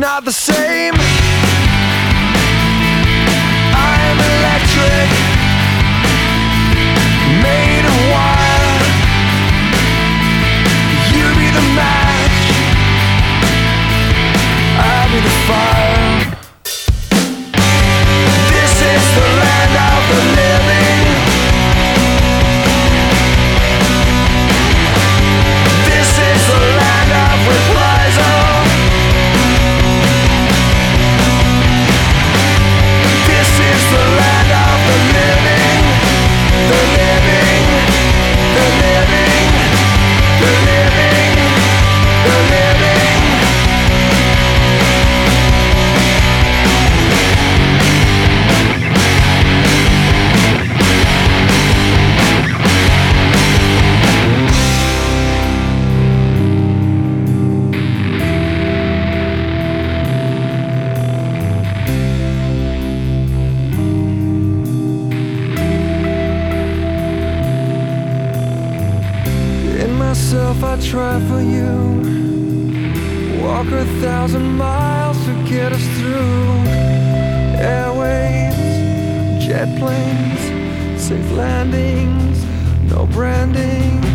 not the same. I'm electric, made of wire. You be the match, I'll be the fire. This is the land of the living. This is the land of reprisal. This is the land of the living. The living, the living, the living, the living. I try for you, walk 1,000 miles to get us through. Airways, jet planes, safe landings, no branding.